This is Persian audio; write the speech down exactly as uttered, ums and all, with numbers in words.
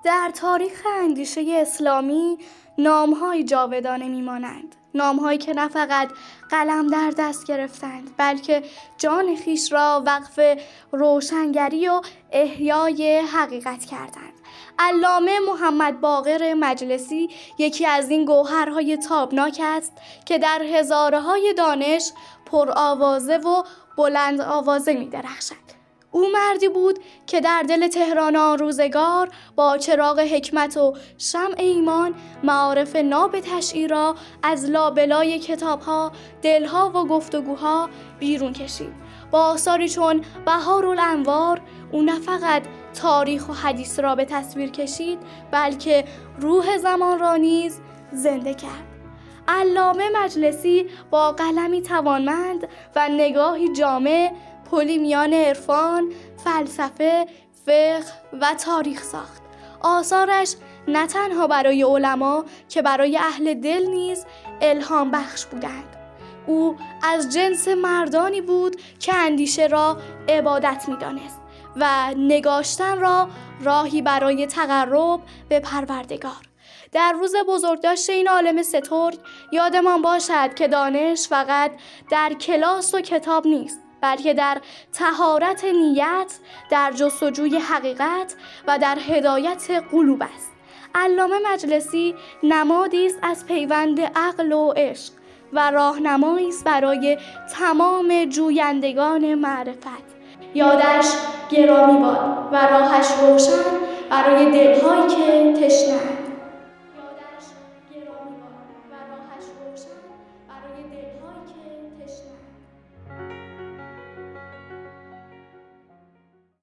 در تاریخ اندیشه اسلامی نام‌های جاودانه می‌مانند. نام‌هایی که نه فقط قلم در دست گرفتند، بلکه جان خویش را وقف روشنگری و احیای حقیقت کردند. علامه محمد باقر مجلسی یکی از این گوهرهای تابناک است که در هزاره‌های دانش پرآوازه و بلند آوازه می‌درخشد. او مردی بود که در دل تهران آن روزگار با چراغ حکمت و شمع ایمان معارف ناب تشییع را از لابلای کتاب‌ها، دلها و گفتگوها بیرون کشید. با آثاری چون بهارالانوار او نه فقط تاریخ و حدیث را به تصویر کشید، بلکه روح زمان را نیز زنده کرد. علامه مجلسی با قلمی توانمند و نگاهی جامع پلی میان عرفان، فلسفه، فقه و تاریخ ساخت. آثارش نه تنها برای علما که برای اهل دل نیز الهام بخش بودند. او از جنس مردانی بود که اندیشه را عبادت می‌دانست و نگاشتن را راهی برای تقرب به پروردگار. در روز بزرگداشت این عالم سترگ یادمان باشد که دانش فقط در کلاس و کتاب نیست، بلکه در طهارت نیت، در جستجوی حقیقت و در هدایت قلوب است. علامه مجلسی نمادی است از پیوند عقل و عشق و راهنمایی است برای تمام جویندگان معرفت. یادش گرامی باد و راهش روشن برای دل‌هایی که تشنه‌اند.